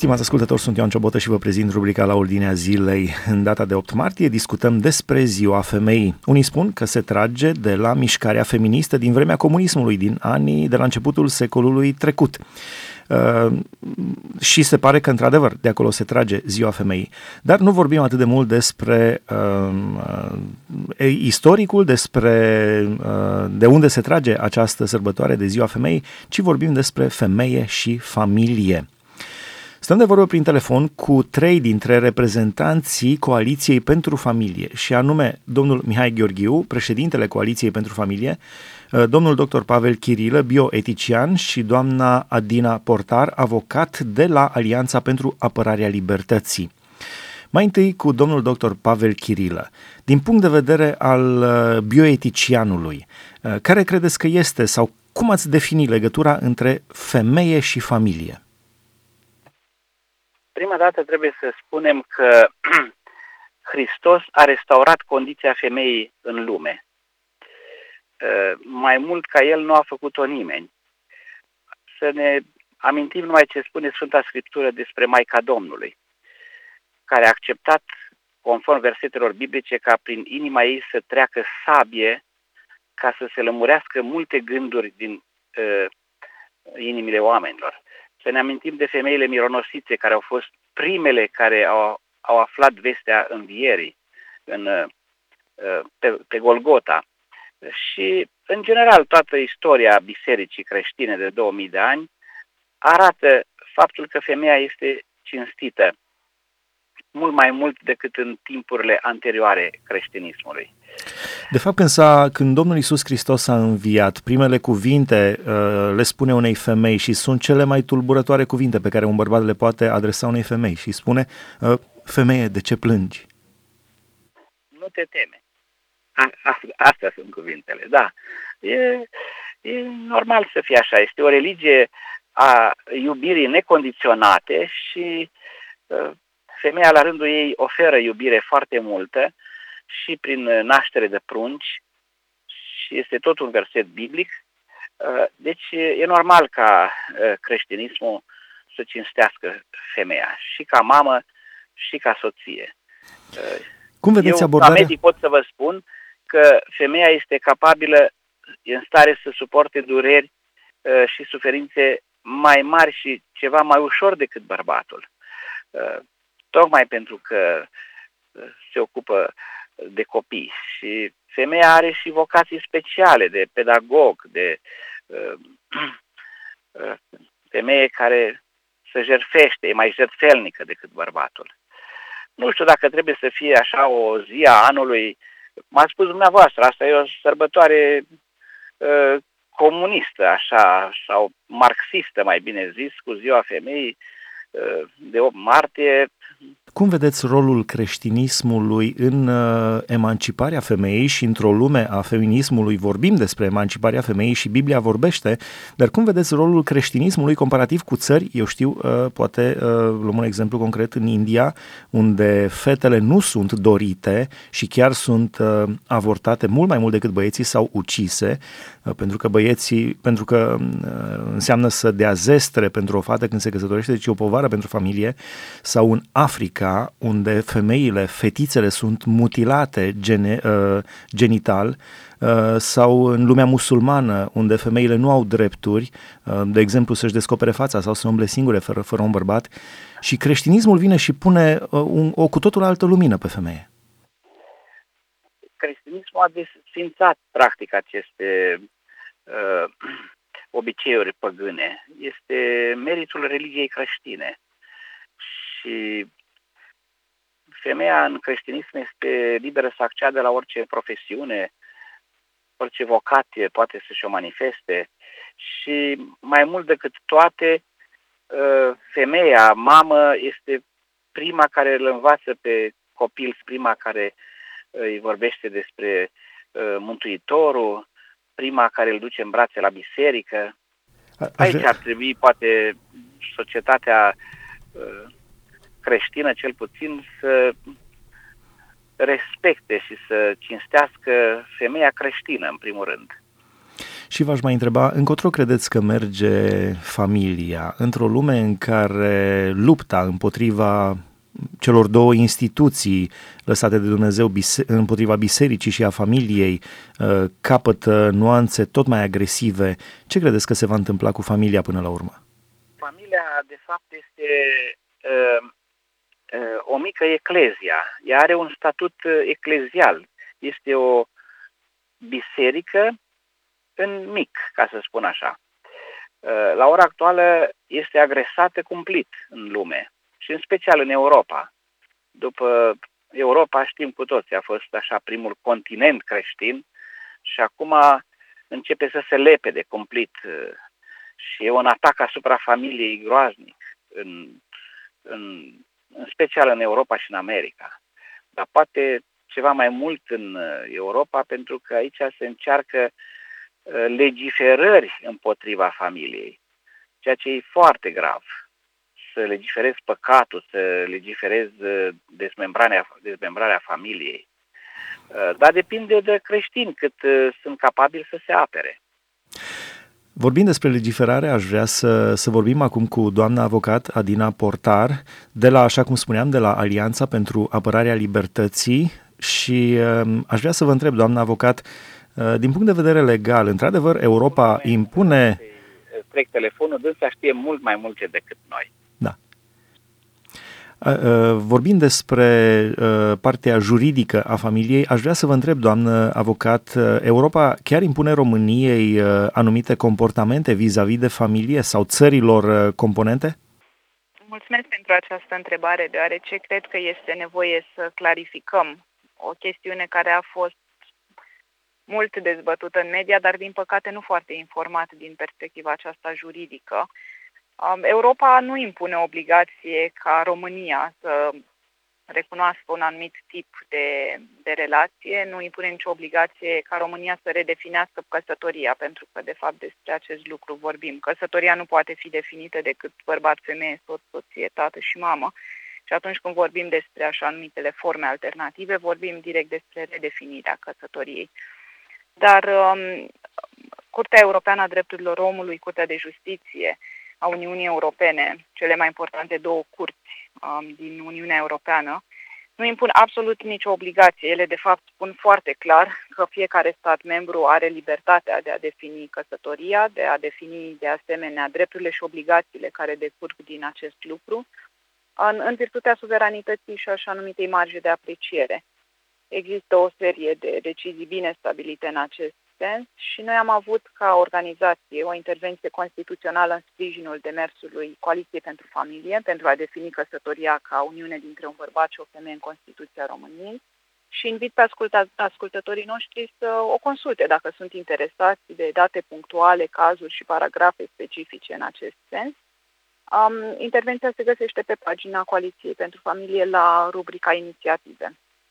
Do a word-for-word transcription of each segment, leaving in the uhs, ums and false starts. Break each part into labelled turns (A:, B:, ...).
A: Stimați ascultători, sunt Ioan Ciobotă și vă prezint rubrica La Ordinea Zilei. În data de opt martie discutăm despre Ziua Femeii. Unii spun că se trage de la mișcarea feministă din vremea comunismului, din anii de la începutul secolului trecut. Uh, și se pare că, într-adevăr, de acolo se trage Ziua Femeii. Dar nu vorbim atât de mult despre uh, uh, istoricul, despre uh, de unde se trage această sărbătoare de Ziua Femeii, ci vorbim despre femeie și familie. Stăm de vorbă prin telefon cu trei dintre reprezentanții Coaliției pentru Familie, și anume domnul Mihai Gheorghiu, președintele Coaliției pentru Familie, domnul doctor Pavel Chirilă, bioetician, și doamna Adina Portar, avocat de la Alianța pentru Apărarea Libertății. Mai întâi cu domnul doctor Pavel Chirilă. Din punct de vedere al bioeticianului, care credeți că este sau cum ați defini legătura între femeie și familie?
B: Prima dată trebuie să spunem că Hristos a restaurat condiția femeii în lume. Mai mult ca El nu a făcut-o nimeni. Să ne amintim numai ce spune Sfânta Scriptură despre Maica Domnului, care a acceptat, conform versetelor biblice, ca prin inima ei să treacă sabie ca să se lămurească multe gânduri din uh, inimile oamenilor. Să ne amintim de femeile mironosițe, care au fost primele care au, au aflat vestea învierii în, uh, pe, pe Golgota. Și, în general, toată istoria bisericii creștine de două mii de ani arată faptul că femeia este cinstită mult mai mult decât în timpurile anterioare creștinismului.
A: De fapt, când, s-a, când Domnul Iisus Hristos a înviat, primele cuvinte uh, le spune unei femei și sunt cele mai tulburătoare cuvinte pe care un bărbat le poate adresa unei femei și spune: uh, femeie, de ce plângi?
B: Nu te teme. A, a, astea sunt cuvintele, da. E, e normal să fie așa. Este o religie a iubirii necondiționate și uh, femeia la rândul ei oferă iubire foarte multă și prin naștere de prunci, și este tot un verset biblic. Deci e normal ca creștinismul să cinstească femeia, și ca mamă și ca soție.
A: Cum vedeți
B: Eu,
A: abordarea?
B: ca medic, pot să vă spun că femeia este capabilă, în stare să suporte dureri și suferințe mai mari și ceva mai ușor decât bărbatul. Tocmai pentru că se ocupă de copii. Și femeia are și vocații speciale de pedagog, de uh, uh, femeie care se jertfește, e mai jertfelnică decât bărbatul. Nu știu dacă trebuie să fie așa o zi a anului. M-ați spus dumneavoastră, asta e o sărbătoare uh, comunistă, așa, sau marxistă, mai bine zis, cu Ziua Femeii uh, de opt martie.
A: Cum vedeți rolul creștinismului în uh, emanciparea femeii? Și într-o lume a feminismului vorbim despre emanciparea femeii și Biblia vorbește, dar cum vedeți rolul creștinismului comparativ cu țări, eu știu, uh, poate uh, luăm un exemplu concret în India, unde fetele nu sunt dorite și chiar sunt uh, avortate mult mai mult decât băieții sau ucise, uh, pentru că băieții, pentru că uh, înseamnă să dea zestre pentru o fată când se căsătorește, deci e o povară pentru familie, sau în Africa, unde femeile, fetițele sunt mutilate gene, uh, genital, uh, sau în lumea musulmană, unde femeile nu au drepturi, uh, de exemplu să-și descopere fața sau să umble singure fără, fără un bărbat, și creștinismul vine și pune uh, un, o cu totul altă lumină pe femeie.
B: Creștinismul a desfințat practic aceste uh, obiceiuri păgâne. Este meritul religiei creștine. Și femeia în creștinism este liberă să acceadă la orice profesiune, orice vocație poate să-și o manifeste, și mai mult decât toate, femeia, mamă, este prima care îl învață pe copil, prima care îi vorbește despre Mântuitorul, prima care îl duce în brațe la biserică. Aici ar trebui, poate, societatea creștină, cel puțin, să respecte și să cinstească femeia creștină, în primul rând.
A: Și v-aș mai întreba, încotro credeți că merge familia într-o lume în care lupta împotriva celor două instituții lăsate de Dumnezeu, bise- împotriva bisericii și a familiei, capătă nuanțe tot mai agresive? Ce credeți că se va întâmpla cu familia până la urmă?
B: Familia, de fapt, este uh, uh, o mică eclezia. Ea are un statut eclezial. Este o biserică în mic, ca să spun așa. Uh, la ora actuală este agresată cumplit în lume și în special în Europa. După Europa, știm cu toți, a fost așa primul continent creștin și acum începe să se lepede cumplit și e un atac asupra familiei groaznic, în, în, în special în Europa și în America. Dar poate ceva mai mult în Europa, pentru că aici se încearcă legiferări împotriva familiei, ceea ce e foarte grav. Să legiferezi păcatul, să legiferezi dezmembrarea, dezmembrarea familiei. Dar depinde de creștini cât sunt capabili să se apere.
A: Vorbind despre legiferare, aș vrea să, să vorbim acum cu doamna avocat Adina Portar, de la, așa cum spuneam, de la Alianța pentru Apărarea Libertății și uh, aș vrea să vă întreb, doamna avocat, uh, din punct de vedere legal, într-adevăr, Europa impune...
B: Trec telefonul, dânsa știe mult mai multe decât noi.
A: Da. Vorbind despre partea juridică a familiei, aș vrea să vă întreb, doamnă avocat, Europa chiar impune României anumite comportamente vis-a-vis de familie sau țărilor componente?
C: Mulțumesc pentru această întrebare, deoarece cred că este nevoie să clarificăm o chestiune care a fost mult dezbătută în media, dar din păcate nu foarte informat din perspectiva aceasta juridică. Europa nu impune obligație ca România să recunoască un anumit tip de, de relație, nu impune nicio obligație ca România să redefinească căsătoria, pentru că de fapt despre acest lucru vorbim. Căsătoria nu poate fi definită decât bărbat, femeie, soț, soție, tată și mamă. Și atunci când vorbim despre așa numitele forme alternative, vorbim direct despre redefinirea căsătoriei. Dar um, Curtea Europeană a Drepturilor Omului, Curtea de Justiție a Uniunii Europene, cele mai importante două curți um, din Uniunea Europeană, nu impun absolut nicio obligație. Ele, de fapt, spun foarte clar că fiecare stat membru are libertatea de a defini căsătoria, de a defini, de asemenea, drepturile și obligațiile care decurg din acest lucru, în, în virtutea suveranității și așa numitei marge de apreciere. Există o serie de decizii bine stabilite în acest sens și noi am avut ca organizație o intervenție constituțională în sprijinul demersului Coaliției pentru Familie pentru a defini căsătoria ca uniune dintre un bărbat și o femeie în Constituția României și invit pe ascultă- ascultătorii noștri să o consulte dacă sunt interesați de date punctuale, cazuri și paragrafe specifice în acest sens. Um, intervenția se găsește pe pagina Coaliției pentru Familie la rubrica Inițiative.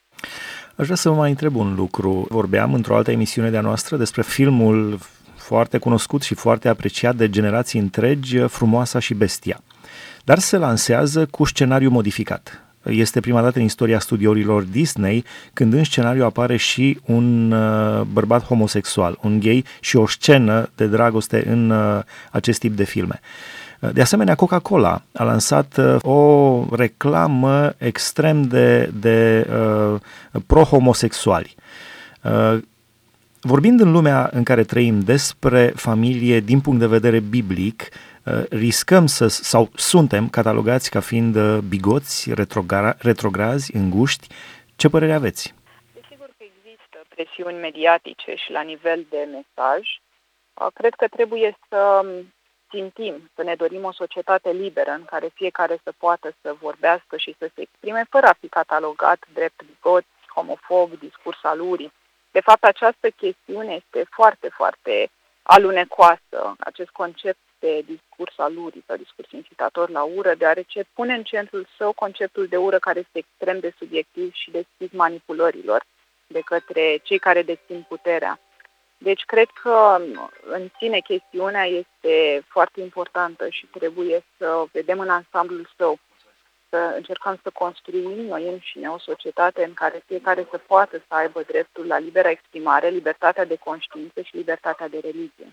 A: Aș vrea să vă mai întreb un lucru. Vorbeam într-o altă emisiune de-a noastră despre filmul foarte cunoscut și foarte apreciat de generații întregi, Frumoasa și Bestia. Dar se lansează cu scenariu modificat. Este prima dată în istoria studiourilor Disney când în scenariu apare și un uh, bărbat homosexual, un gay și o scenă de dragoste în uh, acest tip de filme. De asemenea, Coca-Cola a lansat uh, o reclamă extrem de, de uh, pro-homosexuali. Uh, vorbind în lumea în care trăim despre familie din punct de vedere biblic, uh, riscăm să, sau suntem catalogați ca fiind uh, bigoți, retrogra- retrograzi, înguști. Ce părere aveți?
C: Desigur că există presiuni mediatice și la nivel de mesaj. Uh, cred că trebuie să țintim, să ne dorim o societate liberă în care fiecare să poată să vorbească și să se exprime fără a fi catalogat drept bigoți, homofob, discurs al urii. De fapt, această chestiune este foarte, foarte alunecoasă, acest concept de discurs al urii sau discurs incitator la ură, deoarece pune în centrul său conceptul de ură care este extrem de subiectiv și deschis manipulărilor de către cei care dețin puterea. Deci cred că în sine chestiunea este foarte importantă și trebuie să vedem în ansamblul său. să încercăm să construim noi înșine o societate în care fiecare să poată să aibă dreptul la libera exprimare, libertatea de conștiință și libertatea de religie.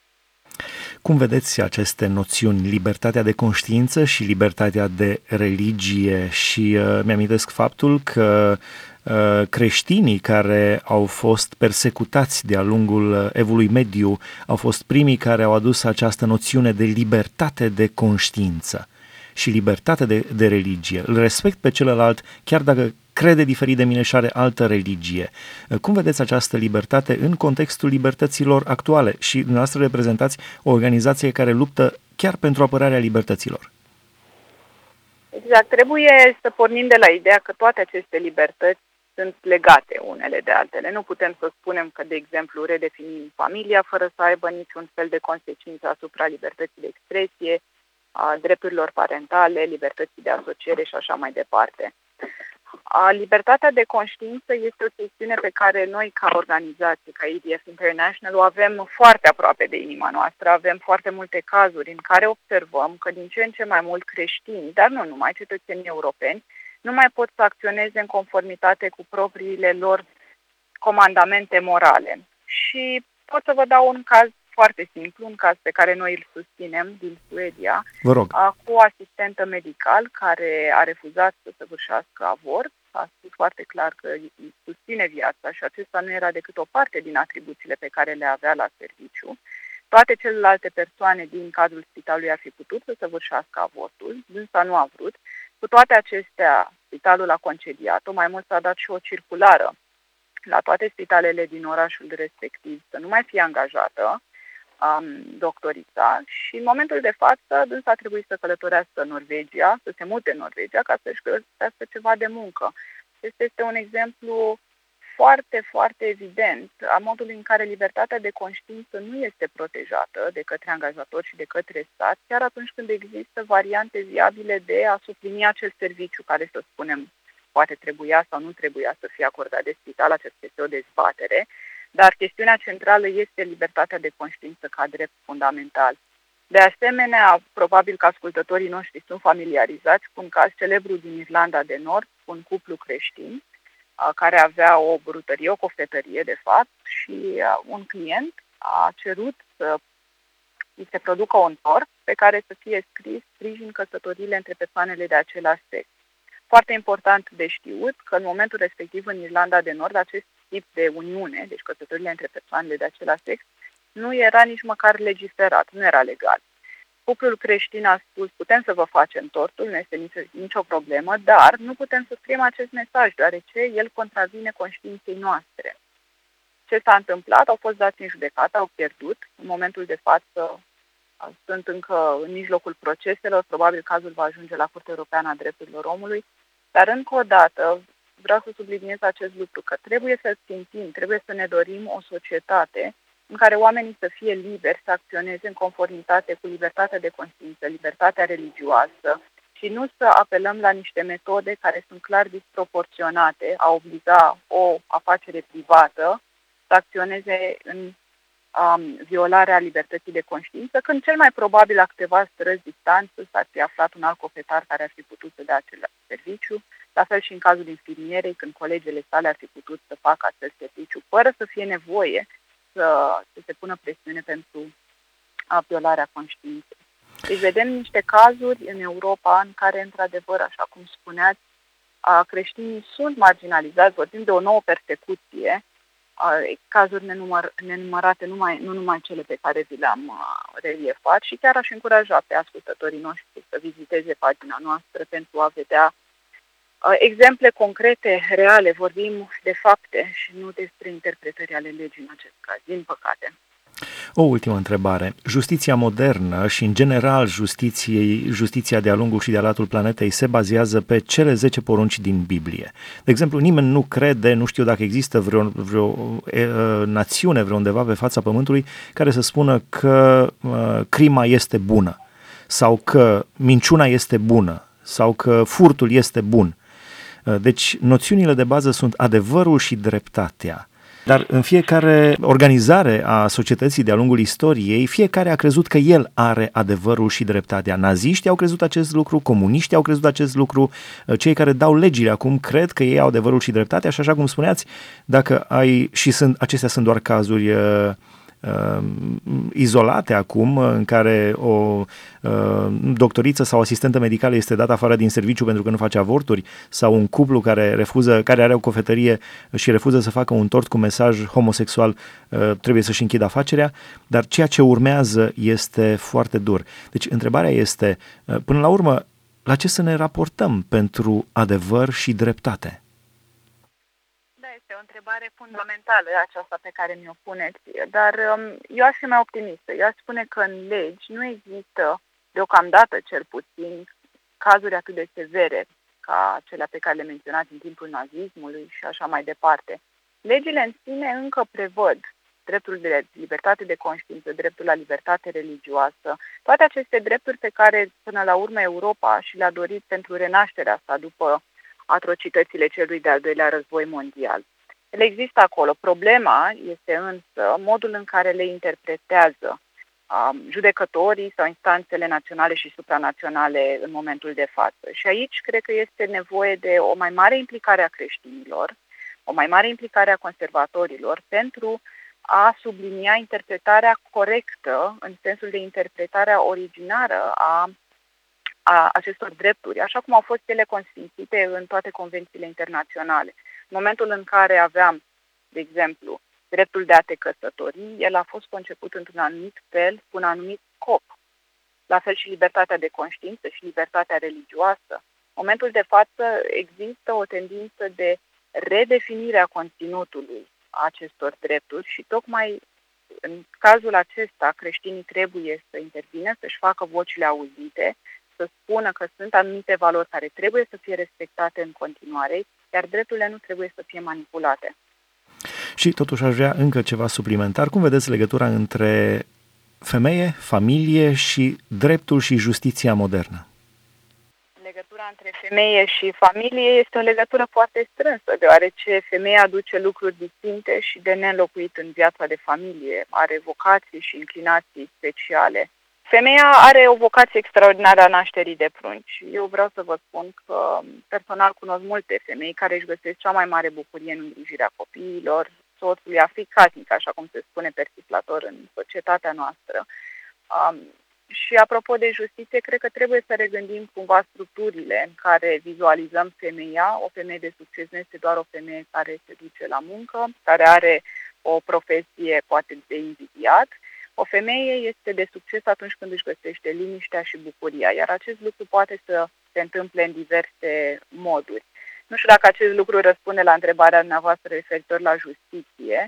A: Cum vedeți aceste noțiuni, libertatea de conștiință și libertatea de religie? Și uh, mi-amintesc faptul că uh, creștinii care au fost persecutați de-a lungul evului mediu au fost primii care au adus această noțiune de libertate de conștiință și libertate de, de religie. Îl respect pe celălalt, chiar dacă crede diferit de mine și are altă religie. Cum vedeți această libertate în contextul libertăților actuale? Și dumneavoastră reprezentați o organizație care luptă chiar pentru apărarea libertăților.
C: Exact. Trebuie să pornim de la ideea că toate aceste libertăți sunt legate unele de altele. Nu putem să spunem că, de exemplu, redefinim familia fără să aibă niciun fel de consecință asupra libertății de expresie, a drepturilor parentale, libertății de asociere și așa mai departe. A, libertatea de conștiință este o chestiune pe care noi, ca organizație, ca E D F International, o avem foarte aproape de inima noastră. Avem foarte multe cazuri în care observăm că din ce în ce mai mult creștini, dar nu numai, cetățenii europeni, nu mai pot să acționeze în conformitate cu propriile lor comandamente morale. Și pot să vă dau un caz foarte simplu, un caz pe care noi îl susținem din Suedia,
A: Vă rog.
C: cu o asistentă medical care a refuzat să săvârșească avort. A spus foarte clar că îi susține viața și acesta nu era decât o parte din atribuțiile pe care le avea la serviciu. Toate celelalte persoane din cadrul spitalului ar fi putut să săvârșească avortul, însă nu a vrut. Cu toate acestea, spitalul a concediat-o, mai mult s-a dat și o circulară la toate spitalele din orașul respectiv să nu mai fie angajată um, doctorița și în momentul de față dânsa a trebuit să călătorească în Norvegia, să se mute în Norvegia ca să-și găsească ceva de muncă. Este, este un exemplu foarte, foarte evident a modului în care libertatea de conștiință nu este protejată de către angajatori și de către stat, chiar atunci când există variante viabile de a suplini acel serviciu care, să spunem, poate trebuia sau nu trebuia să fie acordat de spital, aceasta este o dezbatere, dar chestiunea centrală este libertatea de conștiință ca drept fundamental. De asemenea, probabil că ascultătorii noștri sunt familiarizați cu un caz celebru din Irlanda de Nord, un cuplu creștin, care avea o brutărie, o cofetărie de fapt și un client a cerut să îi se producă un tort pe care să fie scris sprijin căsătoriile între persoanele de același sex. Foarte important de știut că în momentul respectiv în Irlanda de Nord acest tip de uniune, deci căsătoriile între persoanele de același sex, nu era nici măcar legiferat, nu era legal. Cuplul creștin a spus, putem să vă facem tortul, nu este nicio, nicio problemă, dar nu putem să scriem acest mesaj, deoarece el contravine conștiinței noastre. Ce s-a întâmplat? Au fost dați în judecată, au pierdut. În momentul de față sunt încă în mijlocul proceselor, probabil cazul va ajunge la Curtea Europeană a Drepturilor Omului, dar încă o dată vreau să subliniez acest lucru, că trebuie să țintim, trebuie să ne dorim o societate în care oamenii să fie liberi să acționeze în conformitate cu libertatea de conștiință, libertatea religioasă și nu să apelăm la niște metode care sunt clar disproporționate, a obliga o afacere privată să acționeze în um, violarea libertății de conștiință, când cel mai probabil la câteva străzi distanță s-ar fi aflat un alt cofetar care ar fi putut să dea acel serviciu, la fel și în cazul infirmierei, când colegele sale ar fi putut să facă acel serviciu, fără să fie nevoie să, să se pună presiune pentru a violarea conștiinței. Deci vedem niște cazuri în Europa în care, într-adevăr, așa cum spuneați, creștinii sunt marginalizați, vorbim de o nouă persecuție, cazuri nenumăr, nenumărate, numai, nu numai cele pe care vi le-am reliefat și chiar aș încuraja pe ascultătorii noștri să viziteze pagina noastră pentru a vedea exemple concrete, reale, vorbim de fapte și nu despre interpretări ale legii în acest caz, din păcate.
A: O ultimă întrebare. Justiția modernă și, în general, justiției, justiția de-a lungul și de-a latul planetei se bazează pe cele zece porunci din Biblie. De exemplu, nimeni nu crede, nu știu dacă există vreo, vreo e, națiune vreundeva pe fața Pământului care să spună că uh, crima este bună sau că minciuna este bună sau că furtul este bun. Deci, noțiunile de bază sunt adevărul și dreptatea. Dar în fiecare organizare a societății de-a lungul istoriei, fiecare a crezut că el are adevărul și dreptatea. Naziștii au crezut acest lucru, comuniștii au crezut acest lucru, cei care dau legile acum cred că ei au adevărul și dreptatea și așa cum spuneați, dacă ai, și sunt, acestea sunt doar cazuri uh, uh, izolate acum, în care o uh, doctoriță sau asistentă medicală este dată afară din serviciu pentru că nu face avorturi, sau un cuplu care refuză, care are o cofetărie și refuză să facă un tort cu mesaj homosexual, uh, trebuie să-și închidă afacerea, dar ceea ce urmează este foarte dur. Deci întrebarea este, uh, până la urmă, la ce să ne raportăm pentru adevăr și dreptate?
C: Este o întrebare fundamentală aceasta pe care mi-o puneți, dar um, eu aș fi mai optimistă. Eu aș spune că în legi nu există, deocamdată cel puțin, cazuri atât de severe ca cele pe care le menționați în timpul nazismului și așa mai departe. Legile în sine încă prevăd dreptul de libertate de conștiință, dreptul la libertate religioasă, toate aceste drepturi pe care până la urmă Europa și le-a dorit pentru renașterea sa după atrocitățile celui de-al doilea război mondial. Ele există acolo. Problema este însă modul în care le interpretează um, judecătorii sau instanțele naționale și supranaționale în momentul de față. Și aici cred că este nevoie de o mai mare implicare a creștinilor, o mai mare implicare a conservatorilor pentru a sublinia interpretarea corectă, în sensul de interpretarea originară a a acestor drepturi, așa cum au fost ele consfințite în toate convențiile internaționale. În momentul în care aveam, de exemplu, dreptul de a te căsători, el a fost conceput într-un anumit fel, cu un anumit scop. La fel și libertatea de conștiință și libertatea religioasă. În momentul de față există o tendință de redefinire a conținutului acestor drepturi și tocmai în cazul acesta creștinii trebuie să intervină, să-și facă vocile auzite, să spună că sunt anumite valori care trebuie să fie respectate în continuare, iar drepturile nu trebuie să fie manipulate.
A: Și totuși aș vrea încă ceva suplimentar. Cum vedeți legătura între femeie, familie și dreptul și justiția modernă?
C: Legătura între femeie și familie este o legătură foarte strânsă, deoarece femeia aduce lucruri distincte și de neînlocuit în viața de familie, are vocații și inclinații speciale. Femeia are o vocație extraordinară a nașterii de prunci. Eu vreau să vă spun că personal cunosc multe femei care își găsesc cea mai mare bucurie în îngrijirea copiilor, soțului a fi casnic, așa cum se spune persiflator în societatea noastră. Um, și apropo de justiție, cred că trebuie să regândim cumva structurile în care vizualizăm femeia. O femeie de succes nu este doar o femeie care se duce la muncă, care are o profesie poate de invidiat. O femeie este de succes atunci când își găsește liniștea și bucuria, iar acest lucru poate să se întâmple în diverse moduri. Nu știu dacă acest lucru răspunde la întrebarea dumneavoastră referitor la justiție.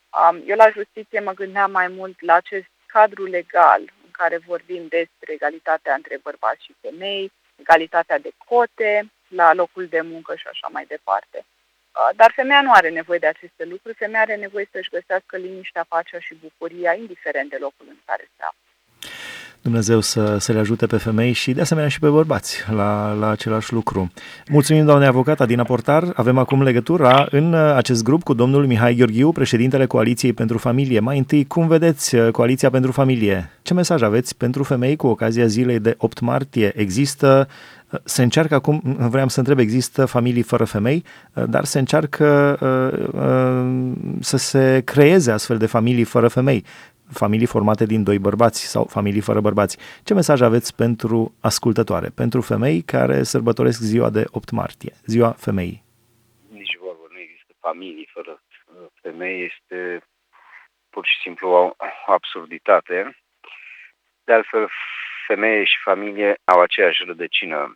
C: Eu la justiție mă gândeam mai mult la acest cadru legal în care vorbim despre egalitatea între bărbați și femei, egalitatea de cote la locul de muncă și așa mai departe. Dar femeia nu are nevoie de aceste lucruri, femeia are nevoie să-și găsească liniștea, pacea și bucuria, indiferent de locul în care se află.
A: Dumnezeu să, să le ajute pe femei și de asemenea și pe bărbați la, la același lucru. Mulțumim, doamne avocată Adina Portar. Avem acum legătura în acest grup cu domnul Mihai Gheorghiu, președintele Coaliției pentru Familie. Mai întâi, cum vedeți Coaliția pentru Familie? Ce mesaj aveți pentru femei cu ocazia zilei de opt martie? Există, se încearcă acum, vreau să întreb, există familii fără femei, dar se încearcă uh, uh, să se creeze astfel de familii fără femei. Familii formate din doi bărbați sau familii fără bărbați. Ce mesaj aveți pentru ascultătoare, pentru femei care sărbătoresc ziua de opt martie, ziua femeii?
D: Nici vorbă, nu există familii fără femei, este pur și simplu o absurditate. De altfel, femeie și familie au aceeași rădăcină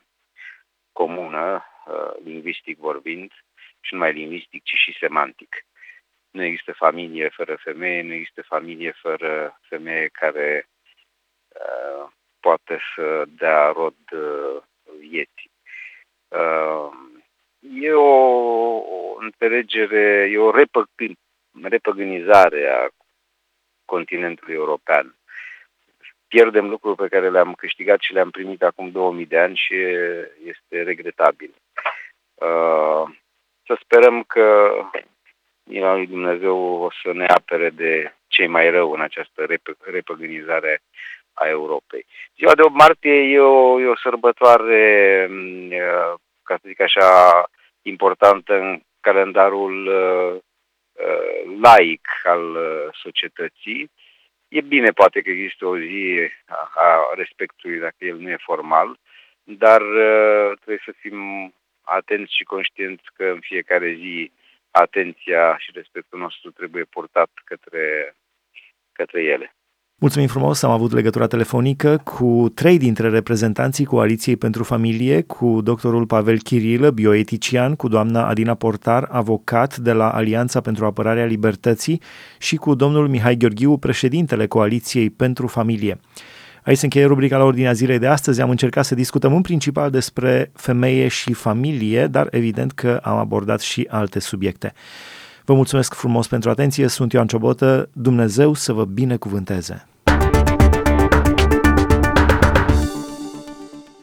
D: comună, lingvistic vorbind, și nu numai lingvistic, ci și semantic. Nu există familie fără femeie, nu există familie fără femeie care uh, poate să dea rod uh, vieții. Uh, e o, o înțelegere, e o repăgân, repăgânizare a continentului european. Pierdem lucruri pe care le-am câștigat și le-am primit acum două mii de ani și este regretabil. Uh, să sperăm că mila lui Dumnezeu o să ne apere de cei mai rău în această rep- repăgânizare a Europei. Ziua de opt martie e o, e o sărbătoare, ca să zic așa, importantă în calendarul uh, laic al uh, societății. E bine, poate că există o zi a, a respectului, dacă el nu e formal, dar uh, trebuie să fim atenți și conștienți că în fiecare zi atenția și respectul nostru trebuie purtat către, către ele.
A: Mulțumim frumos, am avut legătura telefonică cu trei dintre reprezentanții Coaliției pentru Familie, cu doctorul Pavel Chirilă, bioetician, cu doamna Adina Portar, avocat de la Alianța pentru Apărarea Libertății și cu domnul Mihai Gheorghiu, președintele Coaliției pentru Familie. Aici se încheie rubrica La Ordinea Zilei de astăzi. Am încercat să discutăm în principal despre femeie și familie, dar evident că am abordat și alte subiecte. Vă mulțumesc frumos pentru atenție, sunt Ioan Ciobotă, Dumnezeu să vă binecuvânteze!